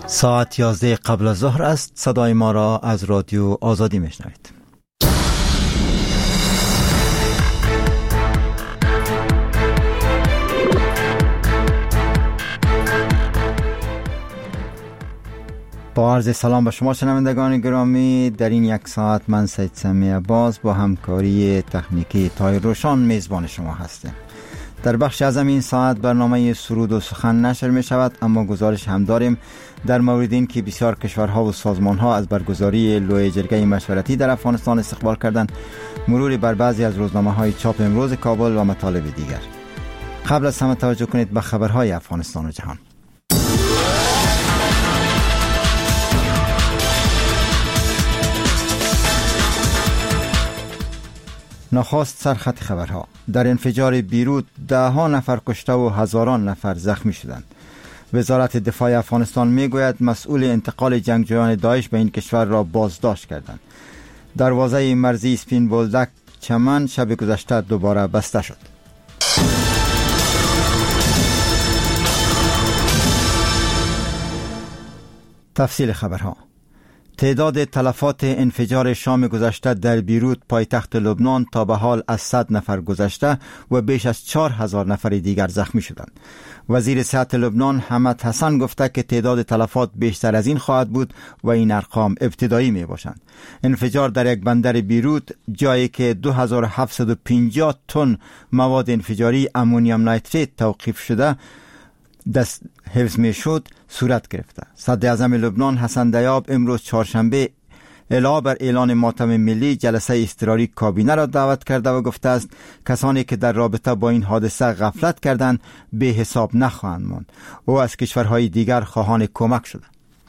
ساعت 11 قبل از ظهر است. صدای ما را از رادیو آزادی میشنوید. با عرض سلام به شما شنوندگان گرامی، در این یک ساعت من سید سمی عباس با همکاری تکنیکی طاهر روشان میزبان شما هستیم. در بخش از این ساعت برنامه سرود و سخن نشر می شود، اما گزارش هم داریم در مورد این که بسیار کشورها و سازمانها از برگزاری لوی جرگه مشورتی در افغانستان استقبال کردند، مروری بر بعضی از روزنامه های چاپ امروز کابل و مطالب دیگر. قبل از همه توجه کنید به خبرهای افغانستان و جهان. نخست سرخط خبرها. در انفجار بیروت 10 نفر کشته و هزاران نفر زخمی شدند. وزارت دفاع افغانستان میگوید مسئول انتقال جنگجویان داعش به این کشور را بازداشت کردند. دروازه مرزی سپین بولدک چمن شب گذشته دوباره بسته شد. تفصیل خبرها. تعداد تلفات انفجار شام گذشته در بیروت پایتخت لبنان تا به حال از 100 نفر گذشته و بیش از 4000 نفر دیگر زخمی شدند. وزیر صحت لبنان حمد حسن گفته که تعداد تلفات بیشتر از این خواهد بود و این ارقام ابتدایی می باشند. انفجار در یک بندر بیروت، جایی که 2750 تن مواد انفجاری امونیوم نیتریت توقیف شده دست حفظ می شد، صورت گرفته. صدراعظم لبنان حسن دیاب امروز چهارشنبه علاوه بر اعلان ماتم ملی جلسه اضطراری کابینه را دعوت کرده و گفته است کسانی که در رابطه با این حادثه غفلت کردند به حساب نخواهند ماند. او از کشورهای دیگر خواهان کمک شده.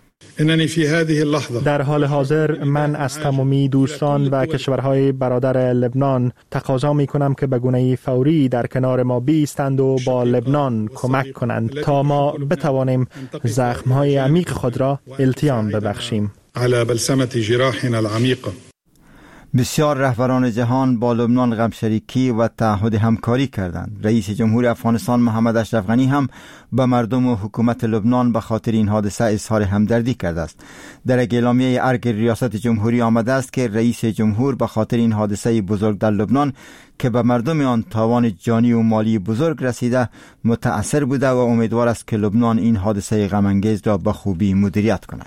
در حال حاضر من از تمامی دوستان و کشورهای برادر لبنان تقاضا می کنم که به گونه فوری در کنار ما بایستند و با لبنان کمک کنند تا ما بتوانیم زخمهای عمیق خود را التیام ببخشیم. على بلسمة جراحنا العميقة. بسیار رهبران جهان با لبنان غمشریکی و تعهد همکاری کردند. رئیس جمهور افغانستان محمد اشرف غنی هم به مردم و حکومت لبنان به خاطر این حادثه اظهار همدردی کرده است. در یک اعلامیه ارگ ریاست جمهوری آمده است که رئیس جمهور به خاطر این حادثه بزرگ در لبنان که به مردم آن تاوان جانی و مالی بزرگ رسیده متأثر بوده و امیدوار است که لبنان این حادثه غم انگیز را به خوبی مدیریت کند.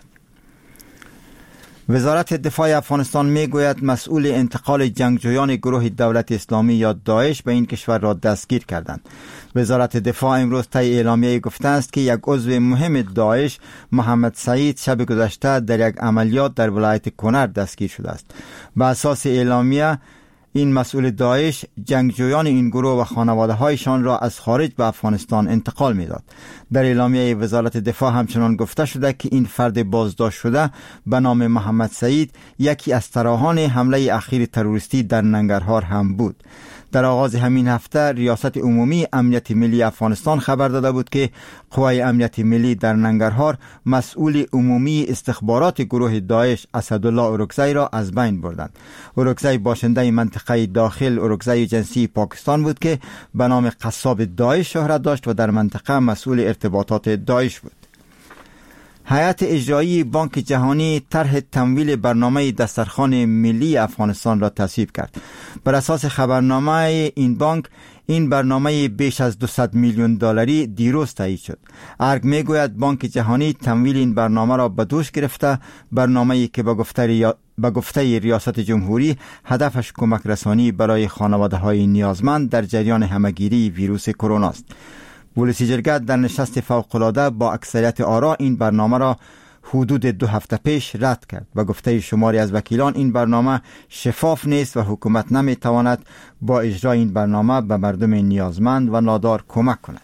وزارت دفاع افغانستان میگوید مسئول انتقال جنگجویان گروه دولت اسلامی یا داعش به این کشور را دستگیر کردند. وزارت دفاع امروز طی اعلامیه گفته است که یک عضو مهم داعش محمد سعید شب گذشته در یک عملیات در ولایت کنر دستگیر شده است. بر اساس اعلامیه این مسئول داعش جنگجویان این گروه و خانواده هایشان را از خارج به افغانستان انتقال میداد. در اعلامیه وزارت دفاع همچنان گفته شده که این فرد بازداشت شده به نام محمد سعید یکی از طراحان حمله اخیر تروریستی در ننگرهار هم بود. در آغاز همین هفته ریاست عمومی امنیت ملی افغانستان خبر داده بود که قوای امنیت ملی در ننگرهار مسئول عمومی استخبارات گروه داعش اسدالله اورکزی را از بین بردند. اورکزی باشنده منطقه داخل اورکزی جنسی پاکستان بود که به نام قصاب داعش شهرت داشت و در منطقه مسئول ارتباطات داعش بود. هیئت اجرایی بانک جهانی طرح تمویل برنامه دسترخوان ملی افغانستان را تصویب کرد. بر اساس خبرنامه این بانک، این برنامه بیش از 200 میلیون دلاری دیروز تایید شد. ارگ میگوید بانک جهانی تمویل این برنامه را به دوش گرفته، برنامه‌ای که به گفته ریاست جمهوری هدفش کمک رسانی برای خانواده‌های نیازمند در جریان همه‌گیری ویروس کرونا است. ولسی جرگه در نشست فوق‌العاده با اکثریت آرا این برنامه را حدود 2 هفته پیش رد کرد. به گفته شماری از وکیلان این برنامه شفاف نیست و حکومت نمیتواند با اجرای این برنامه به مردم نیازمند و نادار کمک کند.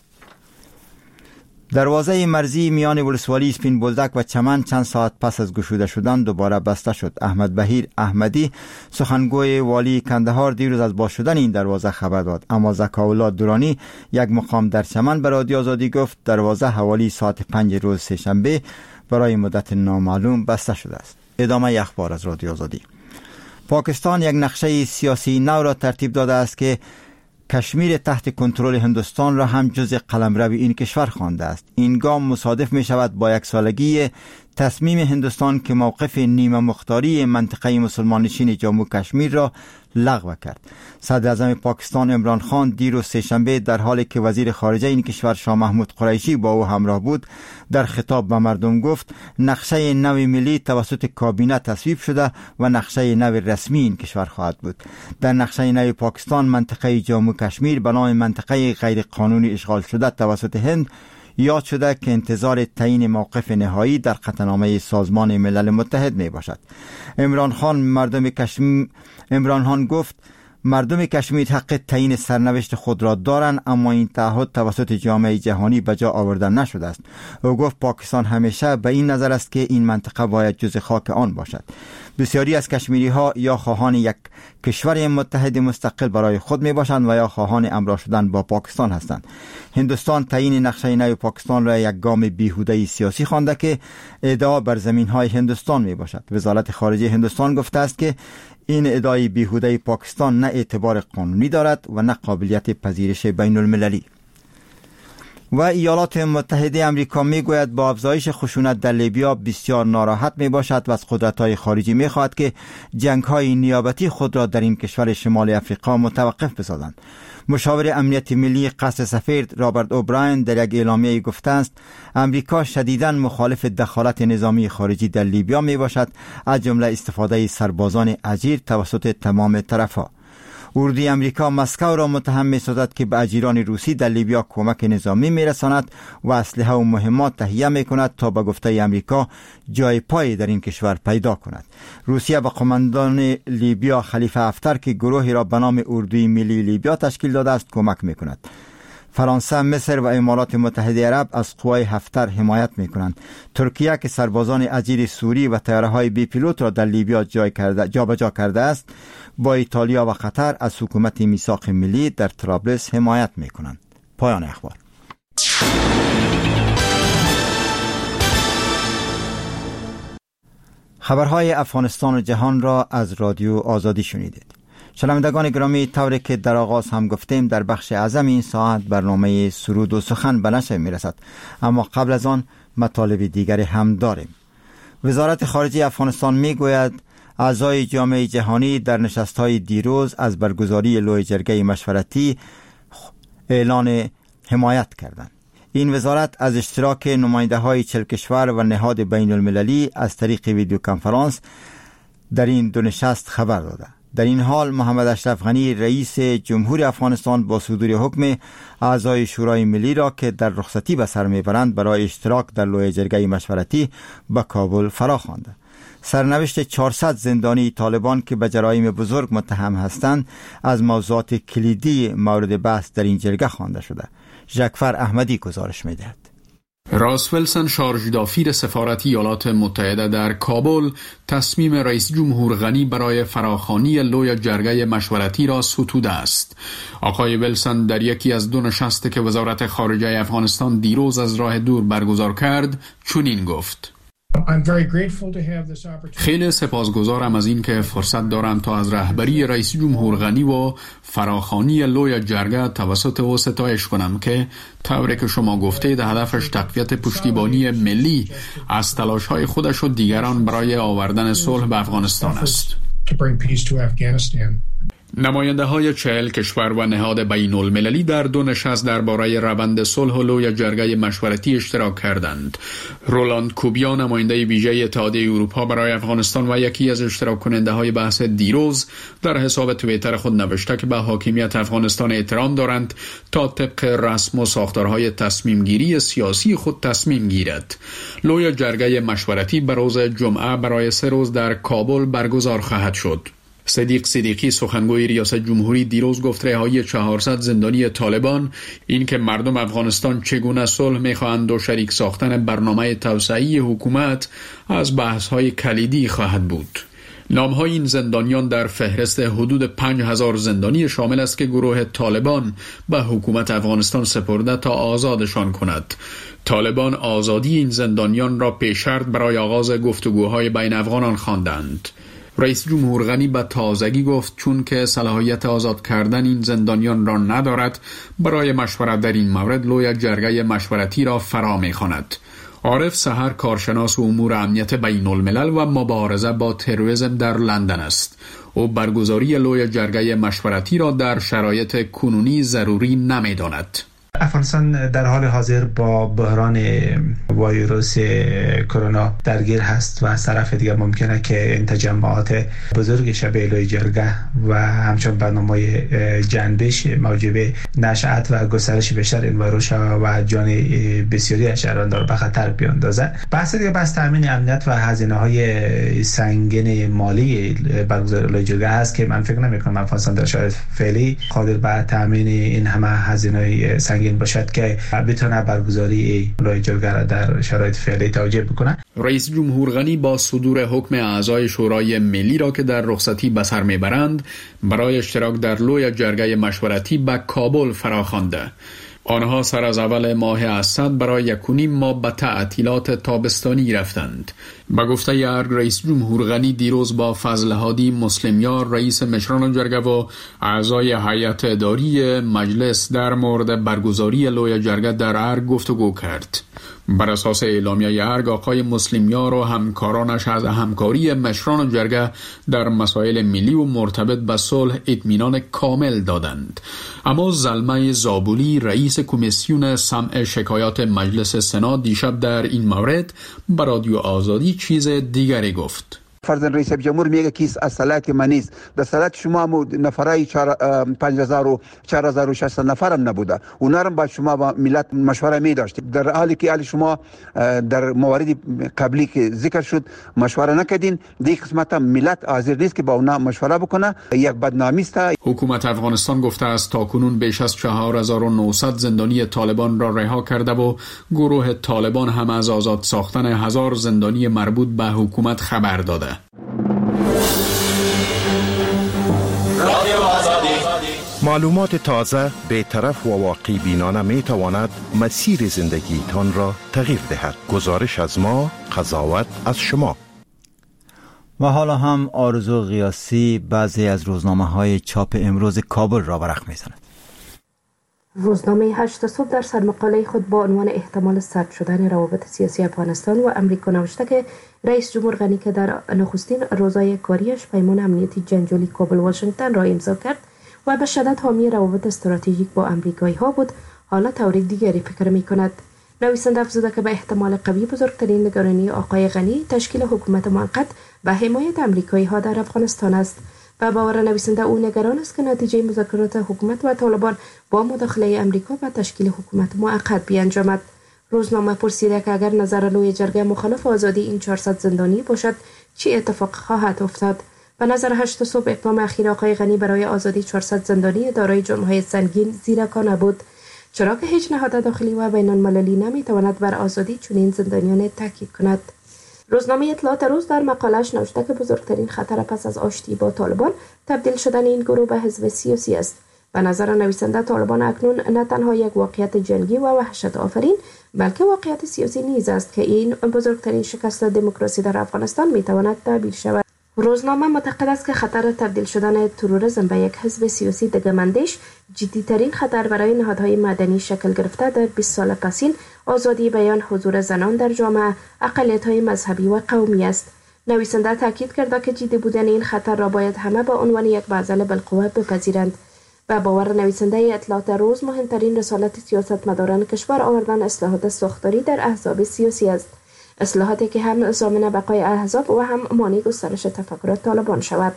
دروازه مرزی میان ولسوالی سپین بولدک و چمن چند ساعت پس از گشوده شدن دوباره بسته شد. احمد بهیر احمدی سخنگوی والی کندهار دیروز از باز شدن این دروازه خبر داد، اما زکاءالله دورانی یک مقام در چمن به رادیو آزادی گفت دروازه حوالی ساعت 5 روز سه‌شنبه برای مدت نامعلوم بسته شده است. ادامه اخبار از رادیو آزادی. پاکستان یک نقشه سیاسی نو را ترتیب داده است که کشمیر تحت کنترل هندوستان را هم جز قلمرو این کشور خوانده است. این گام مصادف می شود با یک سالگی تصمیم هندوستان که موقف نیمه مختاری منطقه مسلمان نشین جموں کشمیر را لغو کرد. صدر اعظم پاکستان عمران خان دیروز سه‌شنبه در حالی که وزیر خارجه این کشور شاه محمود قریشی با او همراه بود در خطاب به مردم گفت نقشه نو ملی توسط کابینه تصویب شده و نقشه نو رسمی این کشور خواهد بود. در نقشه نو پاکستان منطقه جموں کشمیر به نام منطقه غیر قانونی اشغال شده توسط هند یاد شده که انتظار تعیین موقف نهایی در قطعنامه سازمان ملل متحد می باشد. عمران خان گفت مردم کشمیر حق تعیین سرنوشت خود را دارند، اما این تعهد توسط جامعه جهانی به جا آورده نشده است. او گفت پاکستان همیشه به این نظر است که این منطقه باید جز خاک آن باشد. بسیاری از کشمیری ها یا خواهان یک کشور متحد مستقل برای خود می باشند و یا خواهان همراه شدن با پاکستان هستند. هندوستان تعیین نقشه نو پاکستان را یک گام بیهوده سیاسی خوانده که ادعا بر زمین های هندوستان می باشد. وزارت خارجه هندوستان گفته است که این ادعای بیهوده پاکستان نه اعتبار قانونی دارد و نه قابلیت پذیرش بین المللی. و ایالات متحده آمریکا میگوید با افزایش خشونت در لیبیا بسیار ناراحت می باشد و از قدرت‌های خارجی می خواهد که جنگ‌های نیابتی خود را در این کشور شمال افریقا متوقف بسازند. مشاور امنیت ملی قصر سفید رابرت اوبراین در یک اعلامیه گفته است امریکا شدیداً مخالف دخالت نظامی خارجی در لیبیا می باشد، از جمله استفاده سربازان اجیر توسط تمام طرف‌ها. اردوی امریکا مسکو را متهم می‌سازد که به اجیران روسی در لیبیا کمک نظامی می‌رساند و اسلحه و مهمات تهیه می‌کند تا به گفته امریکا جای پای در این کشور پیدا کند. روسیه به قماندان لیبیا خلیفه حفتر که گروهی را به نام اردوی ملی لیبیا تشکیل داده است کمک می‌کند. فرانسه، مصر و امارات متحده عرب از قوای حفتر حمایت می‌کنند. ترکیه که سربازان اجیر سوری و طیاره‌های بی پیلوت را در لیبیا جابجا کرده است، با ایتالیا و قطر از حکومت میثاق ملی در طرابلس حمایت می‌کنند. پایان اخبار. خبرهای افغانستان و جهان را از رادیو آزادی شنیدید. شنوندگان گرامی، طوری که در آغاز هم گفتیم در بخش اعظم این ساعت برنامه سرود و سخن به نشر می‌رسد، اما قبل از آن مطالب دیگری هم داریم. وزارت خارجه افغانستان میگوید اعضای جامعه جهانی در نشست‌های دیروز از برگزاری لوی جرگه مشورتی اعلان حمایت کردند. این وزارت از اشتراک نماینده‌های 40 کشور و نهاد بین المللی از طریق ویدیو کنفرانس در این دو نشست خبر داده. در این حال محمد اشرف غنی رئیس جمهوری افغانستان با صدور حکم اعضای شورای ملی را که در رخصتی به سر میبرند برای اشتراک در لوی جرگه مشورتی به کابل فرا خوانده. سرنوشت 400 زندانی طالبان که به جرایم بزرگ متهم هستند از موضوعات کلیدی مورد بحث در این جرگه خوانده شده. ژکفر احمدی گزارش می‌دهد. راس ویلسون شارژدافیر سفارت ایالات متحده در کابل تصمیم رئیس جمهور غنی برای فراخوانی لوی جرگه مشورتی را ستوده است. آقای ویلسون در یکی از دو نشستی که وزارت خارجه افغانستان دیروز از راه دور برگزار کرد چنین گفت: خیلی سپاسگزارم از این که فرصت دارم تا از رهبری رئیس جمهور غنی و فراخوانی لوی جرگه توسط او ستایش کنم که طوری که شما گفتید هدفش تقویت پشتیبانی ملی از تلاش‌های خودش و دیگران برای آوردن صلح به افغانستان است. نماینده های 40 کشور و نهاد بین المللی در دو نشست درباره روند صلح و لوی جرگه مشورتی اشتراک کردند. رولاند کوبیا نماینده ویژه اتحادیه اروپا برای افغانستان و یکی از اشتراک کننده های بحث دیروز در حساب توییتر خود نوشته که به حاکمیت افغانستان احترام دارند تا طبق رسم و ساختارهای تصمیم گیری سیاسی خود تصمیم گیرد. لوی جرگه مشورتی به روز جمعه برای 3 روز در کابل برگزار خواهد شد. صدیق صدیقی سخنگوی ریاست جمهوری دیروز گفت رهایی 400 زندانی طالبان این که مردم افغانستان چگونه صلح می‌خواهند و شریک ساختن برنامه توسعه‌ای حکومت از بحث‌های کلیدی خواهد بود. نام‌های این زندانیان در فهرست حدود 5000 زندانی شامل است که گروه طالبان به حکومت افغانستان سپرده تا آزادشان کند. طالبان آزادی این زندانیان را پیش شرط برای آغاز گفتگوهای بین افغانان خواندند. رئیس جمهور غنی به تازگی گفت چون که صلاحیت آزاد کردن این زندانیان را ندارد، برای مشورت در این مورد لوی جرگه مشورتی را فرا می‌خواند. عارف سحر کارشناس امور امنیت بین الملل و مبارزه با تروریسم در لندن است. او برگزاری لوی جرگه مشورتی را در شرایط کنونی ضروری نمی‌داند. افغانستان در حال حاضر با بحران ویروس کرونا درگیر هست و از طرف دیگر ممکنه که این تجمعات بزرگ شبیه لوی جرگه و همچنین برنامه جنبش موجب نشأت و گسترش بیشتر این ویروس و جان بسیاری از شهروندان را به خطر بیاندازد. بحث دیگر بحث تامین امنیت و هزینه‌های سنگین مالی برگزاری لوی جرگه هست که من فکر نمی‌کنم افغانستان در شرایط فعلی قادر به تامین این همه هزینه‌های سنگین باشد که بتونه برگزاری لوی جرگه را در شرایط فعلی توجیه بکنه. رئیس جمهور غنی با صدور حکم اعضای شورای ملی را که در رخصتی به سر میبرند برای اشتراک در لوی جرگه مشورتی به کابل فراخوانده. آنها سر از اول ماه اسد برای 1.5 ماه به تعطیلات تابستانی رفتند. با گفته ارگ رئیس جمهور غنی دیروز با فضل هادی مسلمیار رئیس مشران جرگه و اعضای هیئت اداری مجلس در مورد برگزاری لوی جرگه در ارگ گفتگو کرد. بر اساس اعلامیه ارگ آقای مسلمیار و همکارانش از همکاری مشران جرگه در مسائل ملی و مرتبط به صلح اطمینان کامل دادند. اما زلمه زابولی رئیس کمیسیون سمع شکایات مجلس سنا دیشب در این مورد به رادیو آزادی چیز دیگری گفت. فرضاً رئیس جمهور میگه که از صلاحیت من نیست. در صلاحیت شما نفرای 5000 و 4600 نفرم نبوده. اونا رو با شما با ملت مشوره می داشتید. در حالی که شما در موارد قبلی که ذکر شد مشوره نکردین، دیگه قسمت ملت حاضر نیست که با اونا مشوره بکنه. یک بدنامی است. حکومت افغانستان گفته است تاکنون بیش از 4900 زندانی طالبان را رها کرده و گروه طالبان هم از آزاد ساختن 1000 زندانی مربوط به حکومت خبر داده. معلومات تازه، بی‌طرف و واقع بینانه می تواند مسیر زندگی تان را تغییر دهد. گزارش از ما، قضاوت از شما. و حالا هم آرزو قیاسی بعضی از روزنامه‌های چاپ امروز کابل را ورق می‌زند. روزنامه 8 صبح در سرمقاله خود با عنوان احتمال سرد شدن روابط سیاسی افغانستان و امریکا نوشته که رئیس جمهور غنی که در نخستین روزهای کاریش پیمان امنیتی جنجالی کابل واشنگتن را امضا کرد و به شدت حامی روابط استراتژیک با امریکایی ها بود، حالا طور دیگری فکر می کند. نویسنده افزوده که به احتمال قوی بزرگترین نگرانی آقای غنی تشکیل حکومت موقت به حمایت امریکایی ها در افغانستان است. و باور نویسنده او نگران است که نتیجه مذاکرات حکومت و طالبان با مداخله امریکا به تشکیل حکومت موقت بیانجامد. روزنامه پرسیده که اگر نظر لوی جرگه مخالف آزادی این 400 زندانی باشد چه اتفاق خواهد افتاد؟ به نظر 8 صبح اقدام اخیر آقای غنی برای آزادی 400 زندانی دارای جرم‌های سنگین زیرکانه بود، چرا که هیچ نهاد داخلی و بین المللی نمیتواند بر آزادی چنین زندانیان تاکید کند. روزنامه اطلاعات روز در مقالش نوشته که بزرگترین خطر پس از آشتی با طالبان تبدیل شدن این گروه به حزب سیاسی است. به نظر نویسنده طالبان اکنون نه تنها یک واقعیت جنگی و وحشت آفرین بلکه واقعیت سیاسی نیز است که این بزرگترین شکست دموکراسی در افغانستان میتواند تعبیر شود. روزنامه معتقد است که خطر تبدیل شدن تروریسم به یک حزب سیاسی دگماندیش جدی‌ترین خطر برای نهادهای مدنی شکل گرفته در 20 سال پسین آزادی بیان، حضور زنان در جامعه، اقلیت‌های مذهبی و قومی است. نویسنده تاکید کرده که جدی بودن این خطر را باید همه با عنوان یک معضل بالقوه بپذیرند. و باور نویسنده اطلاعات روز مهمترین رسالت سیاستمداران کشور آوردن اصلاحات ساختاری در احزاب سیاسی است. اصلاحاتی که هم ضامن بقای احزاب و هم مانع گسترش تفکرات طالبان شود.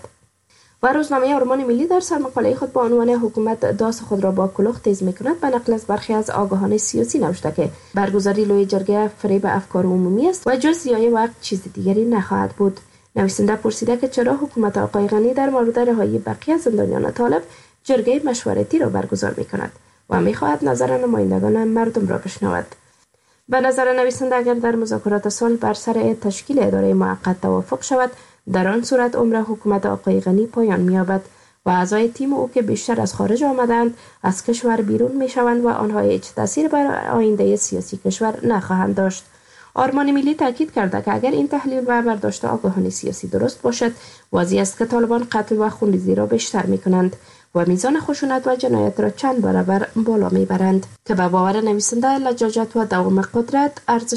و روزنامه آرمان ملی در سرمقاله خود با عنوان حکومت داس خود را با کلوخ تیز می‌کند به نقل از برخی از آگاهان سیاسی نوشته که برگزاری لوی جرگه فریب افکار عمومی است و جز ضیاع وقت چیز دیگری نخواهد بود. نویسنده پرسیده که چرا حکومت آقای غنی در مورد رهایی بقیه زندانیان طالب جرگه مشورتی را برگزار می‌کند و می‌خواهد نظر نمایندگان مردم را بشنود. به نظر نویسنده اگر در مذاکرات صلح بر سر تشکیل اداره موقت توافق شود، در آن صورت عمر حکومت آقای غنی پایان می‌یابد و اعضای تیم او که بیشتر از خارج آمدند از کشور بیرون می‌شوند و آنها هیچ تأثیر بر آینده سیاسی کشور نخواهند داشت. آرمان ملی تاکید کرده که اگر این تحلیل و برداشت آگاهانه سیاسی درست باشد، واضح است که طالبان قتل و خونریزی را بیشتر می‌کنند و میزان خشونت و جنایت را چند برابر بالا میبرند که به باور نویسنده لجاجت و دوام قدرت ارزش